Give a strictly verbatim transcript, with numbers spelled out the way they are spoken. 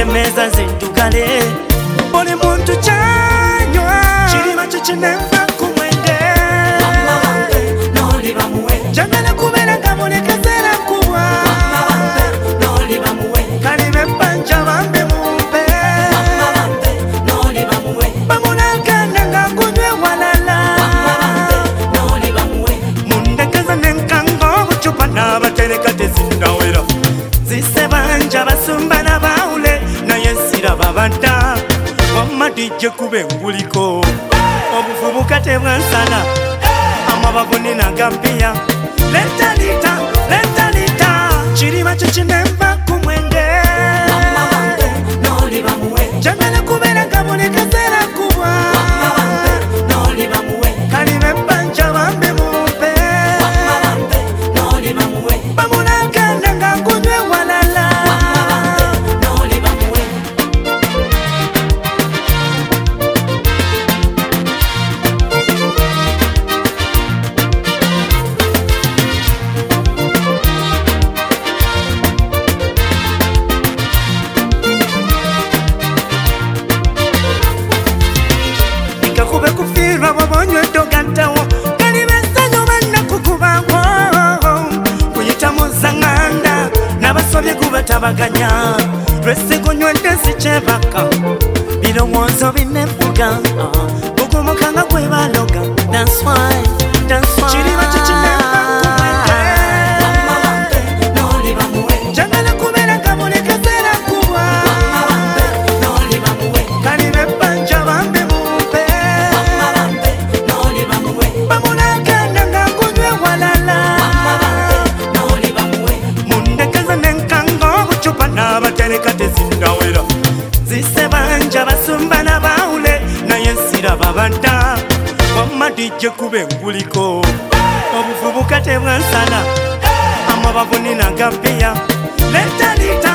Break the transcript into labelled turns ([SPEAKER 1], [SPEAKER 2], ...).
[SPEAKER 1] emmeeza zidugale buli muntu kyanywa kirima kikineva ku mwenge njagala kubeera nga buli kaseera kuwa kalibe ebbanja bambi mumpe bamulagana nga nkunywe walala mundekeza nenkanga obucupa n'abatereka tezinnawera zise banja basumba n'abawule naye siraba badda wamma dijje kuba enguliko obuvubuka tebwansana amabavu ninagabbiya letalita letalita kirima kikineva ku mwenge njagala kubeera nga buli kaseera kuwa kalibe ebbanja bambi mumpe bamulagana nga nkunywe walala kube kufiirwa bw'obonywa eddogattawo kalibe essanyu bannakukubawo kuyita mu zaŋŋanda n'abasobye gubatabaganya lwesigunywedde sikyebaka birowoozo binefuga bugumuka nga gwe baloga kirima kikineva ku mwenge njagala kubeera nga buli kaseera kuwa kalibe ebbanja bambi mumpe bamulagana nga nkunywe walala mundekeza nenkanga obucupa n'abatereka tezinnawera zise banja basumba n'abawule naye siraba badda wamma dijje kuba enguliko obuvubuka tebwansana amabavu ninagabbiya letalita